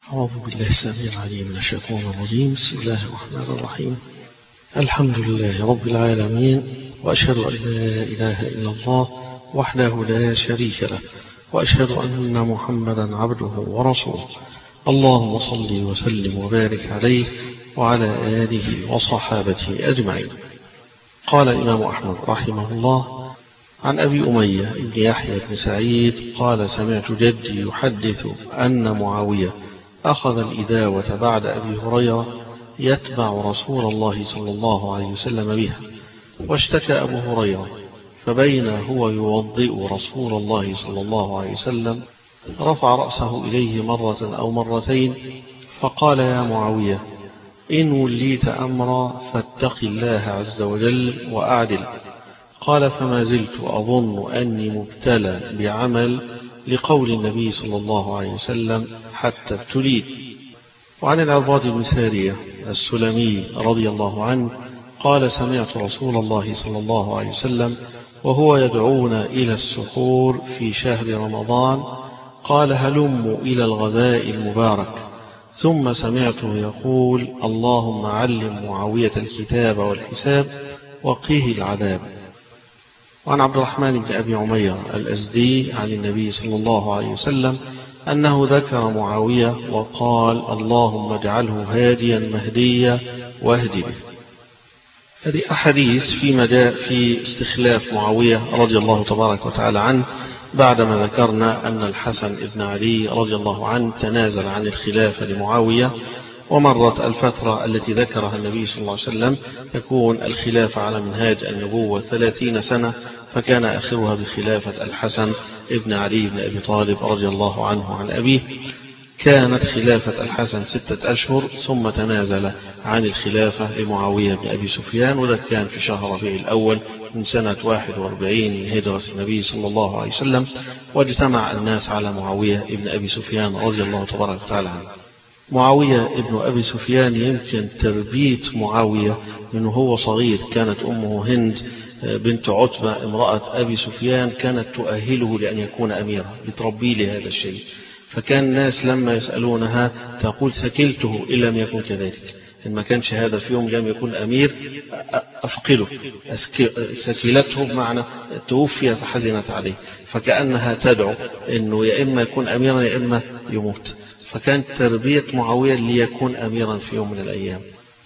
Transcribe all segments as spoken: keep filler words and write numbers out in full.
أعوذ بالله السميع العليم من الشيطان الرجيم. بسم الله الرحمن الرحيم. الحمد لله رب العالمين، وأشهد أن لا إله إلا الله وحده لا شريك له، وأشهد أن محمدا عبده ورسوله. اللهم صل وسلم وبارك عليه وعلى آله وصحابته أجمعين. قال الإمام أحمد رحمه الله عن أبي أمية بن يحيى بن سعيد قال: سمعت جدي يحدث أن معاوية أخذ الإداوة بعد أبي هريرة يتبع رسول الله صلى الله عليه وسلم بها، واشتكى أبو هريرة، فبين هو يوضئ رسول الله صلى الله عليه وسلم رفع رأسه إليه مرة أو مرتين فقال: يا معاوية، إن وليت أمرا فاتق الله عز وجل وأعدل. قال: فما زلت أظن أني مبتلى بعمل لقول النبي صلى الله عليه وسلم حتى ابتليت. وعن العرباض بن سارية السلمي رضي الله عنه قال: سمعت رسول الله صلى الله عليه وسلم وهو يدعونا إلى السحور في شهر رمضان قال: هلموا إلى الغداء المبارك. ثم سمعته يقول: اللهم علم معاوية الكتاب والحساب وقيه العذاب. وعن عبد الرحمن بن أبي عمير الأزدي عن النبي صلى الله عليه وسلم أنه ذكر معاوية وقال: اللهم اجعله هاديا مهديا واهد به. هذه أحاديث في مدى في استخلاف معاوية رضي الله تبارك وتعالى عنه، بعدما ذكرنا أن الحسن بن علي رضي الله عنه تنازل عن الخلافة لمعاوية، ومرت الفترة التي ذكرها النبي صلى الله عليه وسلم تكون الخلافة على منهاج النبوة ثلاثين سنة، فكان آخرها بخلافة الحسن بن علي بن أبي طالب رضي الله عنه عن أبيه. كانت خلافة الحسن ستة أشهر ثم تنازل عن الخلافة لمعاوية بن أبي سفيان، وذلك كان في شهر ربيع الأول من سنة واحد وأربعين من هجرة النبي صلى الله عليه وسلم، واجتمع الناس على معاوية بن أبي سفيان رضي الله تبارك وتعالى عنه. معاوية ابن أبي سفيان يمكن تربية معاوية من هو صغير. كانت أمه هند بنت عتبة امرأة أبي سفيان كانت تؤهله لأن يكون أميرا، لتربي لهذا الشيء. فكان الناس لما يسألونها تقول: سكلته إن لم يكن كذلك، إن ما كانش هذا في يوم لم يكن أمير أفقله. سكلته بمعنى توفي فحزنت عليه، فكأنها تدعو أنه يا إما يكون أميرا يا إما يموت. فكانت تربية معاوية ليكون أميرا في يوم من الأيام.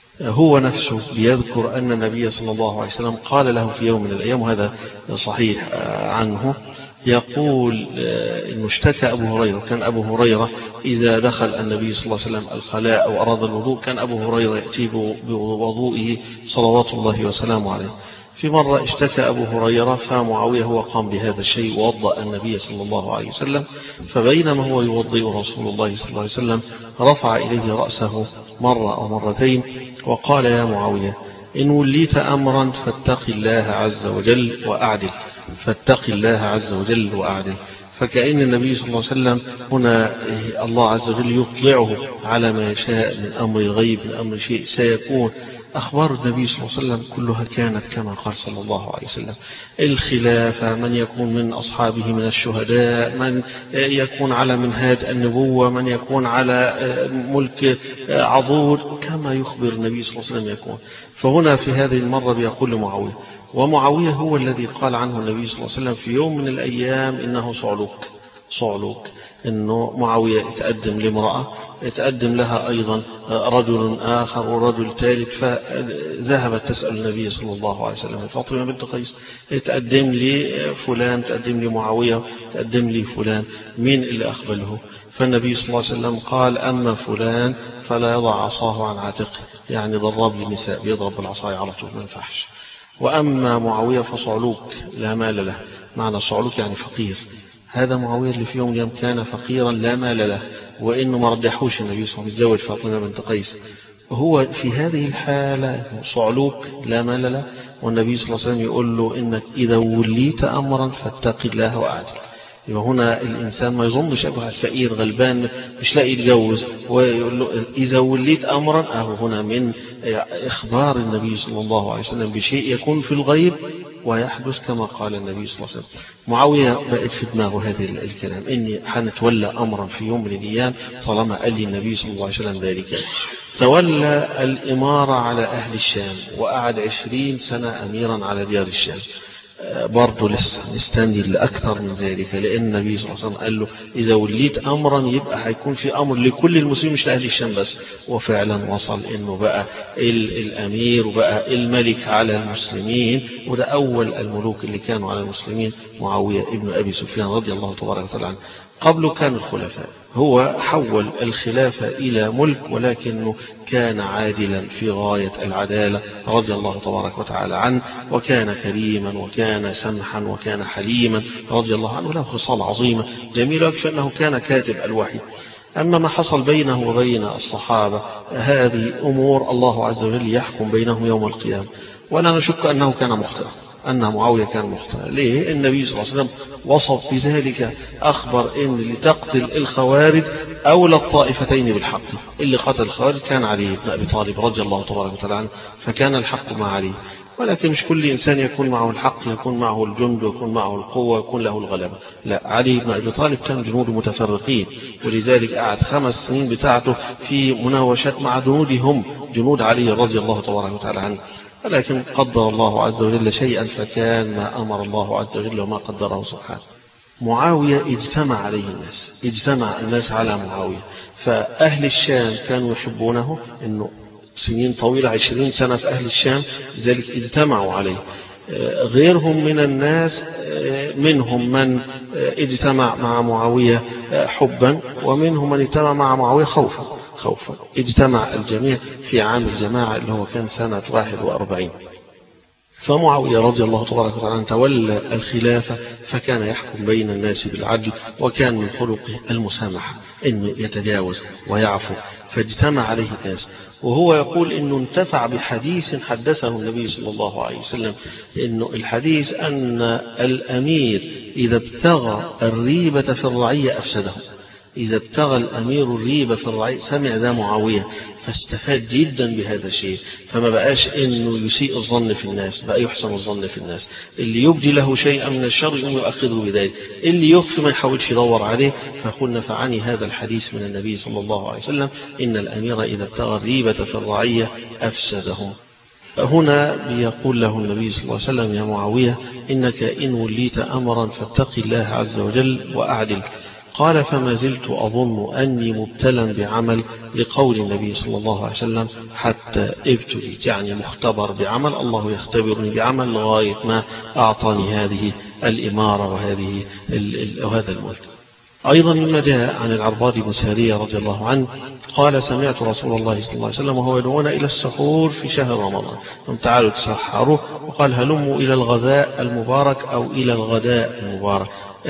هو نفسه بيذكر أن النبي صلى الله عليه وسلم قال له في يوم من الأيام، وهذا صحيح عنه، يقول إنه اشتكى أبو هريرة. كان أبو هريرة إذا دخل النبي صلى الله عليه وسلم الخلاء أو أراد الوضوء كان أبو هريرة يأتي بوضوئه صلوات الله وسلامه عليه. في مرة اشتكى أبو هريرة فمعاوية هو قام بهذا الشيء ووضأ النبي صلى الله عليه وسلم، فبينما هو يوضئ رسول الله صلى الله عليه وسلم رفع إليه رأسه مرة أو مرتين وقال: يا معاوية، إن وليت أمرا فاتق الله عز وجل وأعدل. فاتق الله عز وجل وأعدل. فكأن النبي صلى الله عليه وسلم هنا الله عز وجل يطلعه على ما يشاء من أمر الغيب، من أمر شيء سيكون. أخبار النبي صلى الله عليه وسلم كلها كانت كما قال صلى الله عليه وسلم: الخلافة، من يكون من أصحابه من الشهداء، من يكون على منهاج النبوة، من يكون على ملك عضود، كما يخبر النبي صلى الله عليه وسلم يكون. فهنا في هذه المرة بيقول لمعاوية، ومعاوية هو الذي قال عنه النبي صلى الله عليه وسلم في يوم من الأيام إنه صعلوك. صعلوك إنه معاوية يتقدم لامرأة، يتقدم لها أيضا رجل آخر ورجل ثالث، فذهبت تسأل النبي صلى الله عليه وسلم: فاطمة بنت قيس، تقدم لي فلان، تقدم لي معاوية، تقدم لي فلان، مين اللي أقبله؟ فالنبي صلى الله عليه وسلم قال: أما فلان فلا يضع عصاه عن عاتقه، يعني ضرب للنساء، بيضرب بالعصاية على طول ما ينفعش. وأما معاوية فصعلوك لا مال له. معنى صعلوك يعني فقير. هذا معاوية اللي في يوم اليوم كان فقيرا لا مال له، وإنه ما رجحوش النبي صلى الله عليه وسلم يتزوج فاطمة بنت قيس. وهو في هذه الحالة صعلوك لا مال له، والنبي صلى الله عليه وسلم يقول له: إنك إذا وليت أمرا فاتق الله وأعدل. يبقى هنا الإنسان ما يظنش أبوها الفقير غلبان مش لاقي يتجوز، ويقول له: إذا وليت أمرا. أهو هنا من إخبار النبي صلى الله عليه وسلم بشيء يكون في الغيب ويحدث كما قال النبي صلى الله عليه وسلم. معاوية بقت في دماغه هذا الكلام، إني حنتولى أمرا في يوم من الأيام طالما قال لي النبي صلى الله عليه وسلم ذلك. تولى الإمارة على أهل الشام وقعد عشرين سنة أميرا على ديار الشام. برضه لسه نستني لأكثر من ذلك، لأن النبي صلى الله عليه وسلم قال له إذا وليت أمرا يبقى هيكون في أمر لكل المسلمين مش لأهل الشام بس. وفعلا وصل إنه بقى الأمير وبقى الملك على المسلمين، وده أول الملوك اللي كانوا على المسلمين معاوية ابن أبي سفيان رضي الله تبارك وتعالى عنه. قبله كان الخلفاء، هو حول الخلافة إلى ملك ولكنه كان عادلا في غاية العدالة رضي الله تبارك وتعالى عنه، وكان كريما وكان سمحا وكان حليما رضي الله عنه، له خصال عظيمة جميلة، يكفي أنه كان كاتب الوحي. أما ما حصل بينه وبين الصحابة هذه أمور الله عز وجل يحكم بينهم يوم القيامة، ولا نشك أنه كان مخطئا، أن معاوية كان مخطئا. ليه؟ النبي صلى الله عليه وسلم وصف بذلك، أخبر إن اللي تقتل الخوارج أولى الطائفتين بالحق. اللي قتل الخوارج كان علي بن أبي طالب رضي الله تبارك وتعالى عنه، فكان الحق مع علي. ولكن مش كل إنسان يكون معه الحق يكون معه الجند ويكون معه القوة ويكون له الغلبة، لا، علي بن أبي طالب كان جنود متفرقين، ولذلك قعد خمس سنين بتاعته في مناوشات مع جنودهم، جنود علي رضي الله تبارك وتعالى عنه. ولكن قدر الله عز وجل شيئا فكان ما أمر الله عز وجل وما قدره سبحانه. معاوية اجتمع عليه الناس، اجتمع الناس على معاوية، فأهل الشام كانوا يحبونه، إنه سنين طويلة عشرين سنة في أهل الشام، لذلك اجتمعوا عليه. غيرهم من الناس منهم من اجتمع مع معاوية حبا، ومنهم من اجتمع مع معاوية خوفا خوفا اجتمع الجميع في عام الجماعة اللي هو كان سنة واحد وأربعين. فمعاوية رضي الله تبارك وتعالى تولى الخلافة، فكان يحكم بين الناس بالعدل، وكان من خلقه المسامحة، إنه يتجاوز ويعفو، فاجتمع عليه الناس. وهو يقول إنه انتفع بحديث حدثه النبي صلى الله عليه وسلم، إنه الحديث أن الأمير إذا ابتغى الريبة في الرعية أفسده. إذا ابتغى الأمير الريبة في الرعية، سمع ذا معاوية فاستفاد جدا بهذا الشيء، فما بقاش إنه يسيء الظن في الناس، بقى يحسن الظن في الناس. اللي يبدي له شيئا من الشر يقوم يؤخذه بذلك، اللي يخفي ما يحاولش يدور عليه. فقلنا فعني هذا الحديث من النبي صلى الله عليه وسلم إن الأمير إذا ابتغى الريبة في الرعية أفسدهم. هنا بيقول له النبي صلى الله عليه وسلم يا معاوية إنك إن وليت أمرا فاتق الله عز وجل وأعدل. قال فما زلت أظن أني مبتلا بعمل، لقول النبي صلى الله عليه وسلم حتى ابتليت، يعني مختبر بعمل، الله يختبرني بعمل لغاية ما أعطاني هذه الإمارة وهذه وهذا الملك. أيضا مما جاء عن العرباض بن سارية رضي الله عنه قال سمعت رسول الله صلى الله عليه وسلم وهو يدعونا إلى السحور في شهر رمضان، قم تعالوا تسحروا، وقال هلموا إلى الغذاء المبارك أو إلى الغداء المبارك.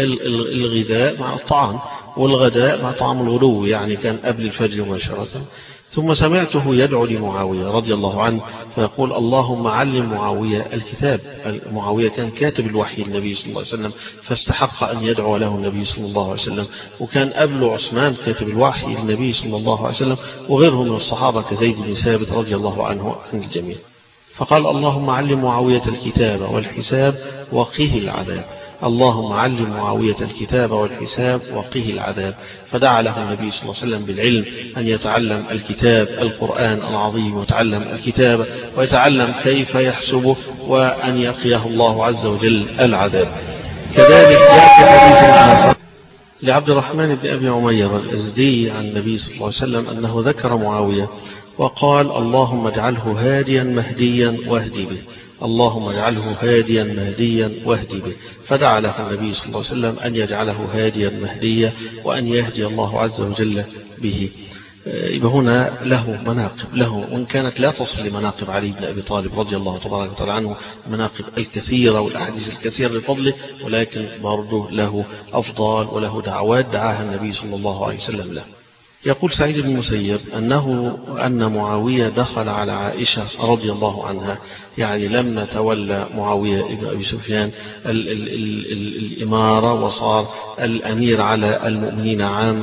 الغذاء مع الطعام، والغداء مع طعام الغدو، يعني كان قبل الفجر مباشرة. ثم سمعته يدعو لمعاوية رضي الله عنه فيقول اللهم علم معاوية الكتاب. معاوية كان كاتب الوحي النبي صلى الله عليه وسلم، فاستحق أن يدعو له النبي صلى الله عليه وسلم. وكان قبله عثمان كاتب الوحي النبي صلى الله عليه وسلم، وغيرهم من الصحابة كزيد بن ثابت رضي الله عنه عن الجميع. فقال اللهم علم معاوية الكتاب والحساب وقه العذاب. اللهم علم معاوية الكتاب والحساب وقه العذاب. فدعا له النبي صلى الله عليه وسلم بالعلم، أن يتعلم الكتاب القرآن العظيم، ويتعلم الكتاب ويتعلم كيف يحسبه، وأن يقيه الله عز وجل العذاب. كذلك يأتي حديث آخر لعبد الرحمن بن أبي عمير الأزدي عن النبي صلى الله عليه وسلم أنه ذكر معاوية وقال اللهم اجعله هاديا مهديا واهدي به، اللهم اجعله هاديا مهديا واهدي به. فدعا له النبي صلى الله عليه وسلم أن يجعله هاديا مهديا، وأن يهدي الله عز وجل به. يبقى هنا له مناقب، له وإن كانت لا تصل لمناقب علي بن أبي طالب رضي الله تبارك وتعالى عنه، مناقب الكثيرة والأحاديث الكثيرة لفضله، ولكن برضه له أفضال وله دعوات دعاها النبي صلى الله عليه وسلم له. يقول سعيد بن المسيب أنه أن معاوية دخل على عائشة رضي الله عنها، يعني لما تولى معاوية ابن أبي سفيان ال ال ال ال الإمارة وصار الأمير على المؤمنين عامة،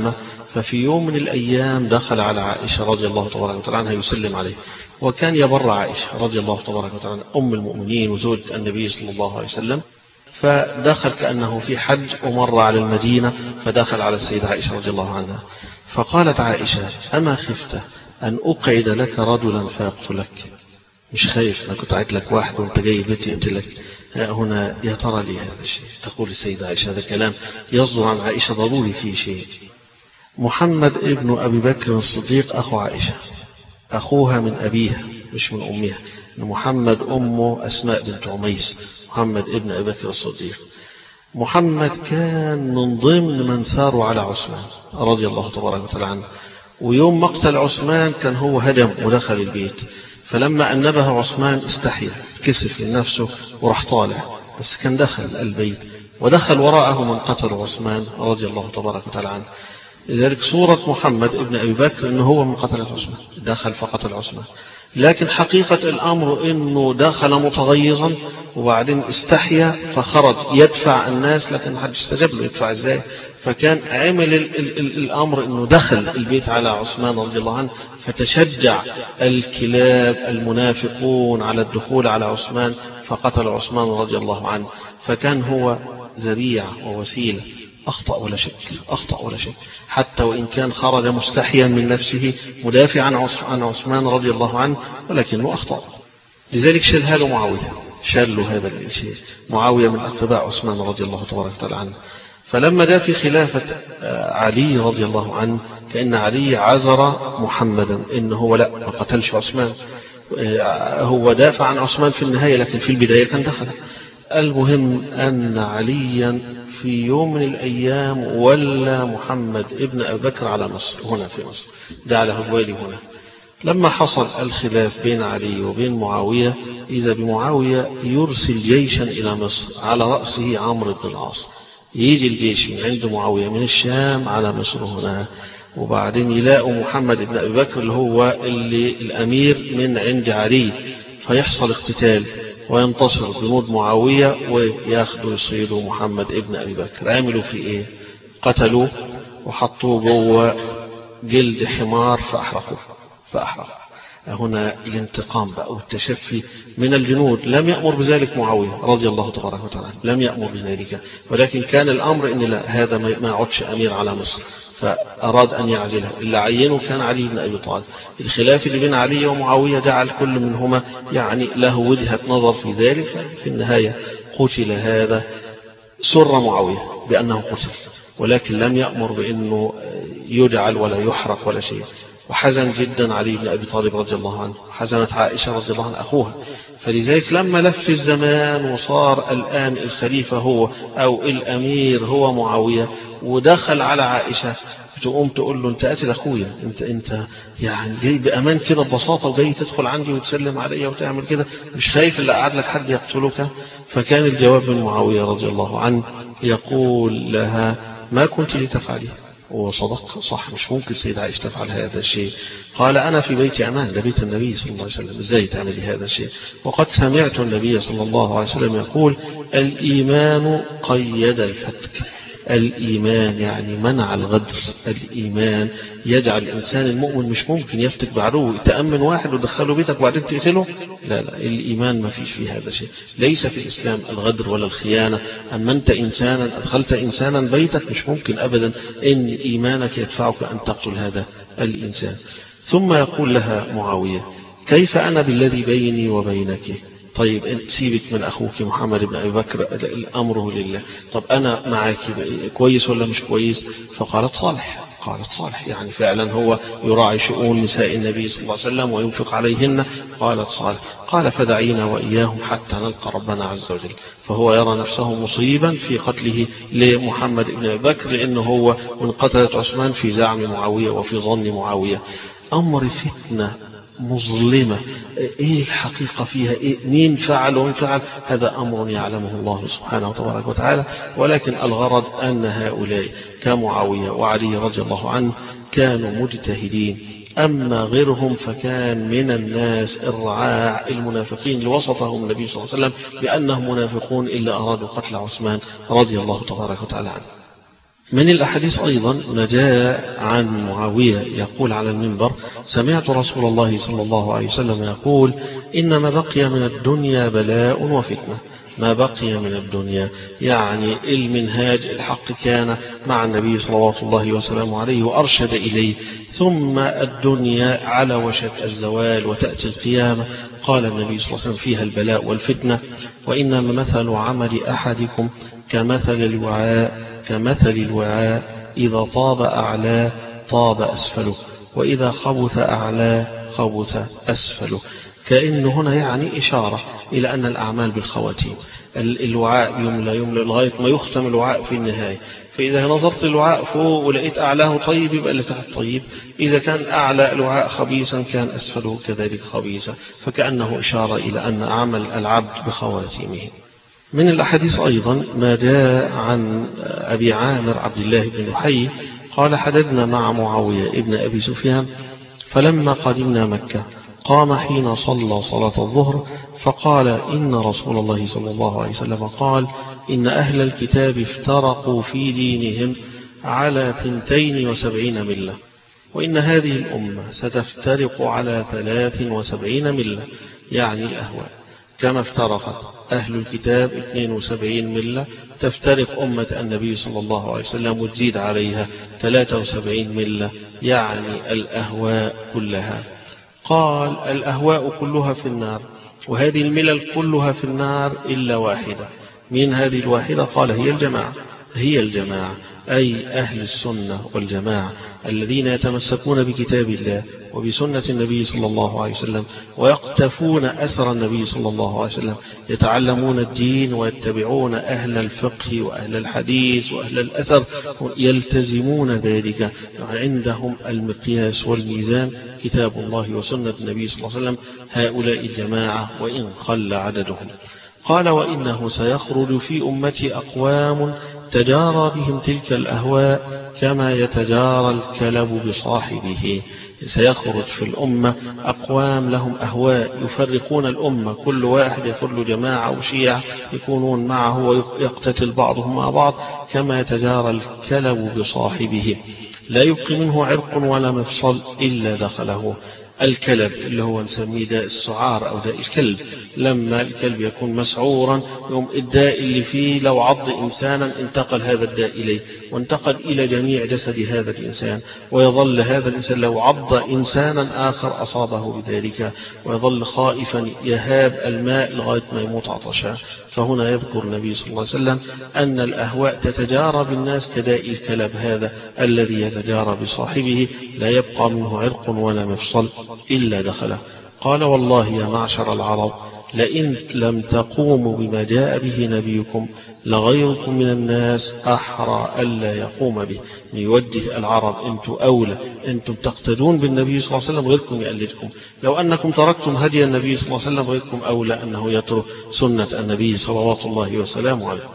ففي يوم من الأيام دخل على عائشة رضي الله تبارك وتعالى عنها يسلم عليه، وكان يبر عائشة رضي الله تبارك وتعالى أم المؤمنين وزوجة النبي صلى الله عليه وسلم. فدخل كأنه في حج ومر على المدينة، فدخل على السيدة عائشة رضي الله عنها، فقالت عائشة: أما خفت أن أقعد لك رجلا فيقتلك؟ مش خايف؟ أنا كنت قاعد لك واحد وأنت جاي بيتي قلت لك هنا يا ترى لي هذا الشيء؟ تقول السيدة عائشة هذا كلام يصدر عن عائشة ضروري فيه شيء. محمد ابن أبي بكر الصديق أخو عائشة، أخوها من أبيها مش من أمها. محمد أمه أسماء بنت عميس، محمد ابن أبي بكر الصديق. محمد كان من ضمن من ساروا على عثمان رضي الله تبارك وتعالى عنه، ويوم مقتل عثمان كان هو هدم ودخل البيت، فلما أنبه عثمان استحيا كسف من نفسه وراح طالع، بس كان دخل البيت ودخل وراءه من قتل عثمان رضي الله تبارك وتعالى عنه. لذلك صورة محمد ابن أبي بكر أنه هو من قتل عثمان، دخل فقتل عثمان، لكن حقيقة الأمر أنه دخل متغيظا وبعدين استحيا فخرج يدفع الناس، لكن ما حدش استجاب له. يدفع ازاي؟ فكان عمل ال ال ال الأمر أنه دخل البيت على عثمان رضي الله عنه، فتشجع الكلاب المنافقون على الدخول على عثمان فقتل عثمان رضي الله عنه. فكان هو ذريعة ووسيلة. أخطأ ولا شك، أخطأ ولا شك، حتى وإن كان خرج مستحيا من نفسه مدافعا عن عثمان رضي الله عنه، ولكنه أخطأ. لذلك شلها له معاوية، شال له هذا الشيء معاوية من أتباع عثمان رضي الله تبارك وتعالى عنه. فلما جاء في خلافة علي رضي الله عنه كأن علي عذر محمدا إنه هو لا ما قتلش عثمان، هو دافع عن عثمان في النهاية، لكن في البداية كان دخل. المهم أن عليا في يوم من الأيام ولى محمد ابن أبي بكر على مصر، هنا في مصر جعله الوالي هنا. لما حصل الخلاف بين علي وبين معاوية، إذا بمعاوية يرسل جيشا إلى مصر على رأسه عمرو بن العاص، يجي الجيش من عند معاوية من الشام على مصر هنا، وبعدين يلاقوا محمد بن أبي بكر اللي هو اللي الأمير من عند علي، فيحصل اقتتال وينتصر جنود معاوية وياخدوا يصيدوا محمد ابن أبي بكر. عملوا في إيه؟ قتلوه وحطوه جوه جلد حمار فأحرقوه فأحرقوه. هنا الانتقام بقى والتشفي من الجنود. لم يأمر بذلك معاوية رضي الله تبارك وتعالى، لم يأمر بذلك، ولكن كان الأمر إن لا، هذا ما عدش أمير على مصر، فأراد أن يعزله. اللي عينه كان علي بن أبي طالب. الخلاف اللي بين علي ومعاوية جعل كل منهما يعني له وجهة نظر في ذلك. في النهاية قتل هذا، سر معاوية بأنه قتل، ولكن لم يأمر بأنه يجعل ولا يحرق ولا شيء. وحزن جدا علي بن أبي طالب رضي الله عنه، حزنت عائشة رضي الله عنها أخوها. فلذلك لما لف الزمان وصار الآن الخليفة هو أو الأمير هو معاوية، ودخل على عائشة تقوم تقول له: أنت قاتل أخويا، أنت أنت يعني جاي بأمان كده ببساطة وجاي تدخل عندي وتسلم علي وتعمل كده، مش خايف إلا قعد لك حد يقتلك؟ فكان الجواب من معاوية رضي الله عنه يقول لها: ما كنت لتفعليه. وصدق صح، مش ممكن السيدة عائشة تفعل هذا الشيء. قال: أنا في بيت أمان، ده بيت النبي صلى الله عليه وسلم، إزاي تعملي هذا الشيء؟ وقد سمعت النبي صلى الله عليه وسلم يقول: الإيمان قيد الفتك. الإيمان يعني منع الغدر. الإيمان يجعل الإنسان المؤمن مش ممكن يفتك بعدو، تأمن واحد ودخله بيتك وبعدين تقتله. لا لا، الإيمان ما فيش فيه هذا شيء. ليس في الإسلام الغدر ولا الخيانة. أما أنت إنسانا أدخلت إنسانا بيتك، مش ممكن أبدا إن إيمانك يدفعك أن تقتل هذا الإنسان. ثم يقول لها معاوية: كيف أنا بالذي بيني وبينك؟ طيب سيبك من أخوك محمد بن أبي بكر، الأمر لله. طب أنا معك كويس ولا مش كويس؟ فقالت: صالح. قالت: صالح، يعني فعلا هو يراعي شؤون نساء النبي صلى الله عليه وسلم وينفق عليهن. قالت: صالح. قال: فدعينا وإياهم حتى نلقى ربنا عز وجل. فهو يرى نفسه مصيبا في قتله لمحمد بن أبي بكر، لأنه هو من قتلة عثمان في زعم معاوية وفي ظن معاوية. أمر فتنة مظلمة، إيه الحقيقة فيها؟ إيه مين فعل ومين فعل؟ هذا أمر يعلمه الله سبحانه وتبارك وتعالى. ولكن الغرض أن هؤلاء كمعاوية وعلي رضي الله عنه كانوا مجتهدين. أما غيرهم فكان من الناس الرعاع المنافقين اللي وصفهم النبي صلى الله عليه وسلم بأنهم منافقون إلا أرادوا قتل عثمان رضي الله تبارك وتعالى عنه. من الأحاديث أيضا ما جاء عن معاوية يقول على المنبر: سمعت رسول الله صلى الله عليه وسلم يقول: إنما بقي من الدنيا بلاء وفتنة. ما بقي من الدنيا يعني المنهاج الحق كان مع النبي صلوات الله وسلامه عليه وأرشد إليه، ثم الدنيا على وشك الزوال وتأتي القيامة. قال النبي صلى الله عليه وسلم: فيها البلاء والفتنة، وإنما مثل عمل أحدكم كمثل الوعاء كمثل الوعاء إذا طاب أعلاه طاب أسفله، وإذا خبث أعلاه خبث أسفله. كأن هنا يعني إشارة إلى أن الأعمال بالخواتيم. الوعاء يملى يملى لغاية ما يختم الوعاء في النهاية، فإذا نظرت الوعاء فوق ولقيت أعلاه طيب يبقى اللي تحت طيب، إذا كان أعلى الوعاء خبيثا كان أسفله كذلك خبيثا، فكأنه إشارة إلى أن عمل العبد بخواتيمه. من الأحاديث أيضا ما جاء عن أبي عامر عبد الله بن لحي قال: حددنا مع معاوية ابن أبي سفيان، فلما قدمنا مكة قام حين صلى صلاة الظهر فقال: إن رسول الله صلى الله عليه وسلم قال: إن أهل الكتاب افترقوا في دينهم على ثنتين وسبعين ملة، وإن هذه الأمة ستفترق على ثلاث وسبعين ملة، يعني الأهواء. كما افترقت أهل الكتاب اثنين وسبعين ملة، تفترق أمة النبي صلى الله عليه وسلم وتزيد عليها ثلاثة وسبعين ملة، يعني الأهواء كلها. قال: الأهواء كلها في النار، وهذه الملل كلها في النار إلا واحدة. من هذه الواحدة؟ قال: هي الجماعة. هي الجماعة أي أهل السنة والجماعة الذين يتمسكون بكتاب الله وبسنة النبي صلى الله عليه وسلم ويقتفون أثر النبي صلى الله عليه وسلم، يتعلمون الدين ويتبعون أهل الفقه وأهل الحديث وأهل الأثر، يلتزمون ذلك. عندهم المقياس والميزان كتاب الله وسنة النبي صلى الله عليه وسلم. هؤلاء الجماعة وإن قل عددهم. قال: وإنه سيخرج في أمتي أقوام تجارى بهم تلك الأهواء كما يتجارى الكلب بصاحبه. سيخرج في الأمة أقوام لهم أهواء يفرقون الأمة، كل واحد يكون جماعة وشيعة يكونون معه ويقتتل بعضهم مع بعض كما يتجارى الكلب بصاحبه، لا يبقي منه عرق ولا مفصل إلا دخله. الكلب اللي هو نسميه داء السعار أو داء الكلب، لما الكلب يكون مسعورا يوم الداء اللي فيه لو عض إنسانا انتقل هذا الداء إليه وانتقل إلى جميع جسد هذا الإنسان، ويظل هذا الإنسان لو عض إنسانا آخر أصابه بذلك، ويظل خائفا يهاب الماء لغاية ما يموت عطشا. فهنا يذكر النبي صلى الله عليه وسلم أن الأهواء تتجارى بالناس كداء الكلب هذا الذي يتجارى بصاحبه، لا يبقى منه عرق ولا مفصل إلا دخله. قال: والله يا معشر العرب لئن لم تقوموا بما جاء به نبيكم لغيركم من الناس أحرى ألا يقوم به. يوجه العرب: أنتم أولى، أنتم تقتدون بالنبي صلى الله عليه وسلم غيركم يقلدكم. لو أنكم تركتم هدي النبي صلى الله عليه وسلم غيركم أولى أنه يترك سنة النبي صلوات الله وسلامه عليه.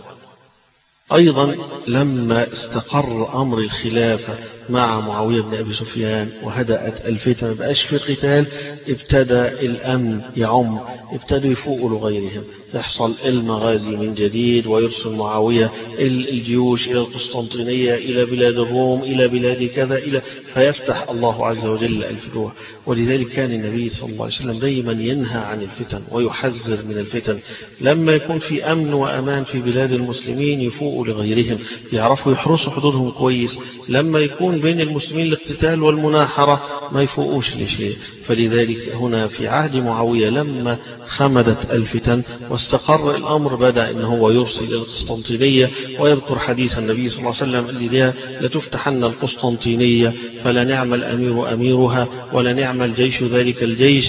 أيضا لما استقر أمر الخلافة مع معاوية بن أبي سفيان وهدأت الفتن ما بقاش في قتال، ابتدى الأمن يعم، ابتدوا يفوقوا لغيرهم، تحصل المغازي من جديد، ويرسل معاوية الجيوش إلى القسطنطينية إلى بلاد الروم إلى بلاد كذا إلى فيفتح الله عز وجل الفتوح. ولذلك كان النبي صلى الله عليه وسلم دائما ينهى عن الفتن ويحذر من الفتن. لما يكون في أمن وأمان في بلاد المسلمين يفوقوا لغيرهم، يعرفوا يحرسوا حدودهم كويس. لما يكون بين المسلمين الاقتتال والمناحرة ما يفوقوش لشيء. فلذلك هنا في عهد معاوية لما خمدت الفتن واستقر الأمر بدأ إن هو يرسل إلى القسطنطينية ويذكر حديث النبي صلى الله عليه وسلم اللي لتفتحن القسطنطينية فلا نعم الأمير أميرها ولا نعم الجيش ذلك الجيش.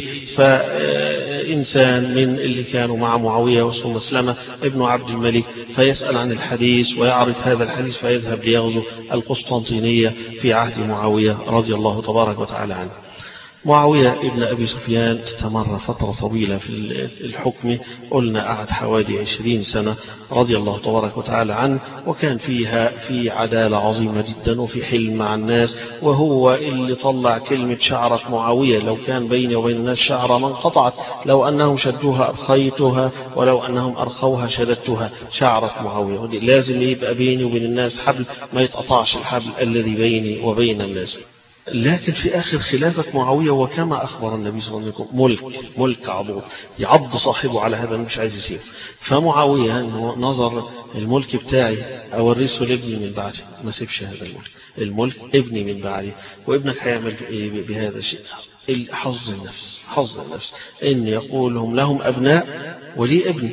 فإنسان من اللي كانوا مع معاوية واسمه مسلمة ابن عبد الملك فيسأل عن الحديث ويعرف هذا الحديث فيذهب ليغزو القسطنطينية في عهد معاوية رضي الله تبارك وتعالى عنه. معاوية ابن أبي سفيان استمر فترة طويلة في الحكم، قلنا قعد حوالي عشرين سنة رضي الله تبارك وتعالى عنه، وكان فيها في عدالة عظيمة جدا وفي حلم مع الناس، وهو اللي طلع كلمة شعرة معاوية: لو كان بيني وبين الناس شعرة ما انقطعت، لو أنهم شدوها أرخيتها، ولو أنهم أرخوها شددتها. شعرة معاوية لازم يبقى بيني وبين الناس حبل، ما يتقطعش الحبل الذي بيني وبين الناس. لكن في آخر خلافة معاوية، وكما أخبر النبي صلى الله عليه وسلم، ملك ملك عضوض يعض صاحبه على هذا، مش عايز يسيبه. فمعاوية نظر: الملك بتاعي أورثه لابني من بعدي، ما سيبش هذا الملك، الملك ابني من بعدي، وابنك هيعمل إيه بهذا الشيء؟ حظ النفس، حظ النفس إن يقولهم لهم أبناء ولي ابني،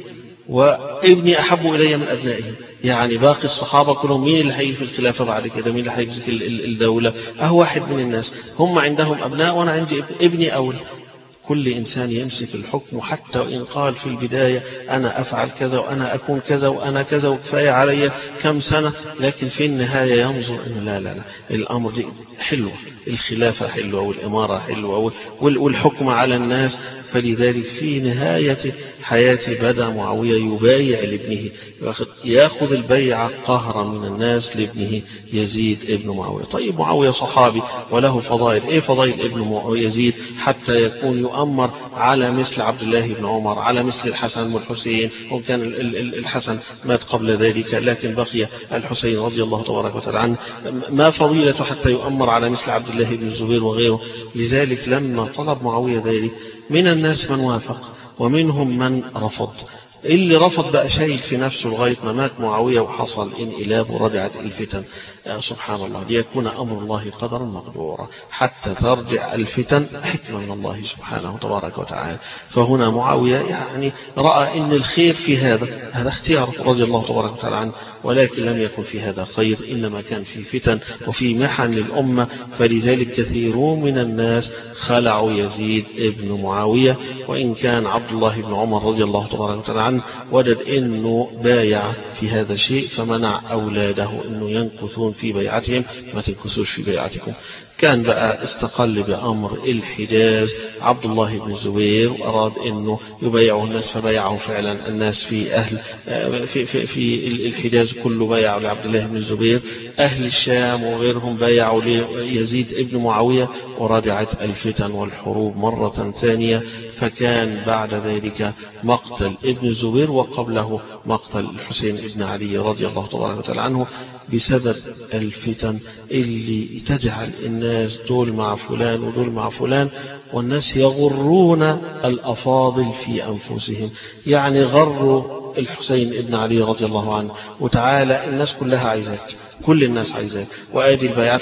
وابني أحب إلي من أبنائه. يعني باقي الصحابة كلهم مين اللي هيجي في الخلافة بعد كده؟ مين اللي هيمسك الدولة؟ أهو واحد من الناس، هم عندهم أبناء وأنا عندي ابني أولى. كل إنسان يمسك الحكم، حتى وإن قال في البداية أنا أفعل كذا وأنا أكون كذا وأنا كذا وكفاية علي كم سنة، لكن في النهاية ينظر إنه لا لا لا، الأمر دي حلوة، الخلافة حلوة والإمارة حلوة والحكم على الناس. فلذلك في نهاية حياته بدأ معاوية يبايع لابنه، يأخذ البيعة قهرا من الناس لابنه يزيد ابن معاوية. طيب معاوية صحابي وله فضائل، إيه فضائل ابن يزيد حتى يكون يؤمر على مثل عبد الله بن عمر، على مثل الحسن والحسين؟ وكان الحسن مات قبل ذلك لكن بقي الحسين رضي الله تبارك وتعالى عنه. ما فضيلته حتى يؤمر على مثل عبد الله بن الزبير وغيره؟ لذلك لما طلب معاوية ذلك، من الناس من وافق ومنهم من رفض. اللي رفض بقى شايل في نفسه لغاية ما مات معاوية وحصل انقلاب ورجعت الفتن. آه سبحان الله، ليكون أمر الله قدرا مقدورا، حتى ترجع الفتن حكمة من الله سبحانه تبارك وتعالى. فهنا معاوية يعني رأى أن الخير في هذا، هذا اختياره رضي الله تبارك وتعالى عنه، ولكن لم يكن في هذا خير، إنما كان في فتن وفي محن للأمة. فلذلك كثيرون من الناس خلعوا يزيد ابن معاوية، وإن كان عبد الله بن عمر رضي الله تبارك وتعالى عنه وجد أنه بايع في هذا الشيء، فمنع أولاده أنه ينكثون في بيعتهم، ما تنكثوش في بيعتكم. كان بقى استقل بأمر الحجاز عبد الله بن الزبير، وأراد أنه يبايعه الناس، فبايعه فعلا الناس في أهل في, في, في الحجاز كله بايعوا لعبد الله بن الزبير، أهل الشام وغيرهم بايعوا ليزيد ابن معاوية، ورجعت الفتن والحروب مرة ثانية. فكان بعد ذلك مقتل ابن الزبير، وقبله مقتل الحسين ابن علي رضي الله تبارك وتعالى عنه، بسبب الفتن اللي تجعل الناس دول مع فلان ودول مع فلان، والناس يغرون الأفاضل في أنفسهم. يعني غروا الحسين ابن علي رضي الله عنه، وتعالى الناس كلها عايزاك، كل الناس عايزاه، وادي البيعات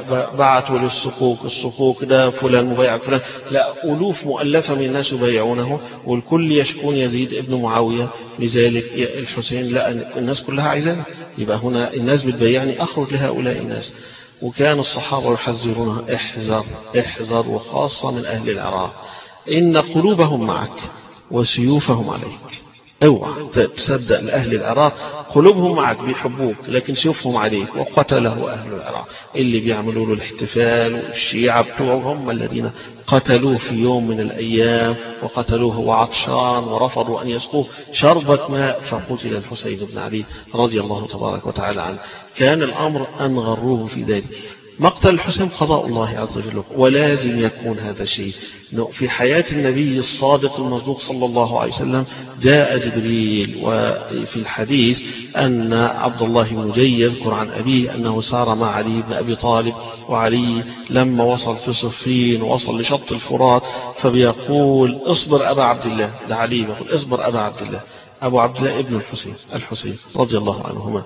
بعتوا للصكوك، الصكوك ده فلان مبايع فلان، لا، ألوف مؤلفة من الناس يبايعونه، والكل يشكون يزيد ابن معاوية. لذلك الحسين لا، الناس كلها عايزاه، يبقى هنا الناس بتبايعني، أخرج لهؤلاء الناس. وكان الصحابة يحذرونه: احذر احذر، وخاصة من أهل العراق، إن قلوبهم معك وسيوفهم عليك. اوعى تصدق لأهل العراق، قلوبهم معك بيحبوك لكن سيوفهم عليك. وقتله أهل العراق، اللي بيعملوا له الاحتفال، والشيعة بتوعهم هم الذين قتلوه في يوم من الأيام، وقتلوه وعطشان ورفضوا أن يسقوه شربة ماء، فقتل الحسين بن علي رضي الله تبارك وتعالى عنه. كان الأمر أن غروه في ذلك. مقتل الحسين قضاء الله عز وجل، ولازم يكون هذا الشيء في حياة النبي الصادق المصدوق صلى الله عليه وسلم. جاء جبريل، وفي الحديث أن عبد الله بن جي يذكر عن أبيه أنه سار مع علي بن أبي طالب، وعلي لما وصل في صفين ووصل لشط الفرات فبيقول: اصبر أبا عبد الله، ده علي يقول: اصبر أبا عبد الله، أبو عبد الله ابن الحسين الحسين رضي الله عنهما.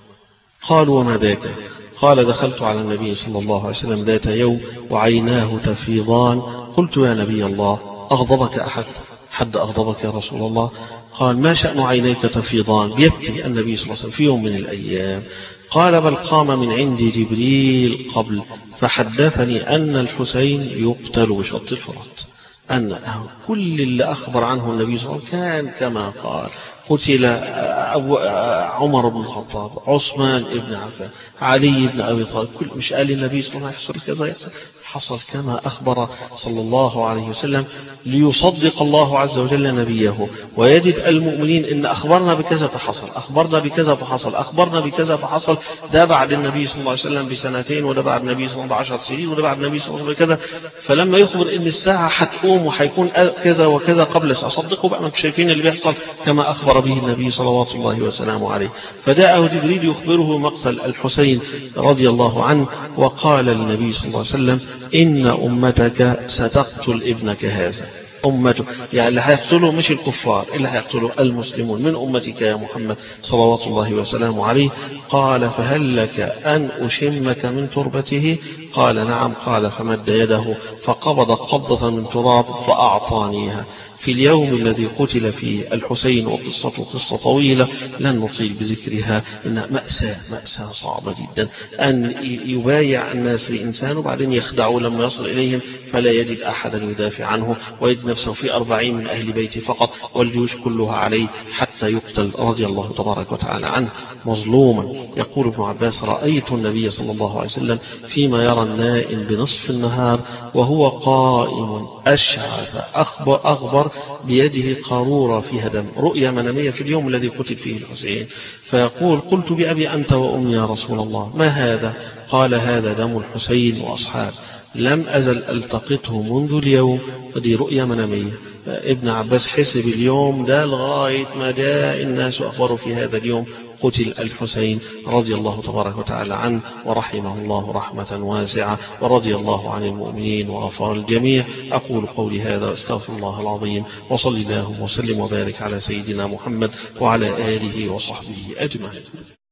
قالوا: وما ذاك؟ قال: دخلت على النبي صلى الله عليه وسلم ذات يوم وعيناه تفيضان، قلت: يا نبي الله، أغضبك أحد؟ حد أغضبك يا رسول الله؟ قال: ما شأن عينيك تفيضان؟ بيبكي النبي صلى الله عليه وسلم في يوم من الأيام. قال: بل قام من عندي جبريل قبل فحدثني أن الحسين يقتل بشط الفرات، أن كل اللي أخبر عنه النبي صلى الله عليه وسلم كان كما قال. قتل أبو عمر بن الخطاب، عثمان بن عفان، علي بن أبي طالب، كل مش قال النبي صلى الله عليه وسلم يحصل كذا يحصل، حصل كما أخبر صلى الله عليه وسلم ليصدق الله عز وجل نبيه ويجد المؤمنين إن أخبرنا بكذا فحصل، أخبرنا بكذا فحصل، أخبرنا بكذا فحصل. ده بعد النبي صلى الله عليه وسلم بسنتين، وده بعد النبي صلى الله عليه وسلم بعشر سنين، وده بعد النبي صلى الله عليه وسلم بكذا. فلما يخبر إن الساعة هتقوم وهيكون كذا وكذا قبل الساعة، صدقوا بقى، ما شايفين اللي بيحصل كما أخبر به النبي صلوات الله وسلامه عليه. فجاءه جبريل يخبره مقتل الحسين رضي الله عنه، وقال للنبي صلى الله عليه وسلم إن أمتك ستقتل ابنك هذا. أمته يعني اللي هيقتله مش الكفار، اللي هيقتله المسلمون من أمتك يا محمد صلوات الله وسلامه عليه. قال فهل لك أن أشمك من تربته؟ قال نعم. قال فمد يده فقبض قبضة من تراب فأعطانيها. في اليوم الذي قتل فيه الحسين، وقصة قصة طويلة لن نطيل بذكرها، إنها مأساة مأساة صعبة جدا أن يبايع الناس لإنسان وبعدين يخدعوا لما يصل إليهم فلا يجد أحدا يدافع عنه، ويجد نفسه في أربعين من أهل بيته فقط والجيوش كلها عليه حتى يقتل رضي الله تبارك وتعالى عنه مظلوما. يقول ابن عباس رأيت النبي صلى الله عليه وسلم فيما يرى النائم بنصف النهار وهو قائم أشعث أخبر, أغبر بيده قارورة فيها دم، رؤيا منامية في اليوم الذي قتل فيه الحسين. فيقول قلت بأبي أنت وأمي يا رسول الله ما هذا؟ قال هذا دم الحسين وأصحاب، لم أزل ألتقطه منذ اليوم. فدي رؤيا منامية. ابن عباس حسب اليوم ده لغاية ما جاء الناس أخبروا في هذا اليوم قتل الحسين رضي الله تبارك وتعالى عنه ورحمه الله رحمة واسعة، ورضي الله عن المؤمنين وغفر الجميع. أقول قولي هذا واستغفر الله العظيم، وصلي الله وسلم وبارك على سيدنا محمد وعلى آله وصحبه أجمعين.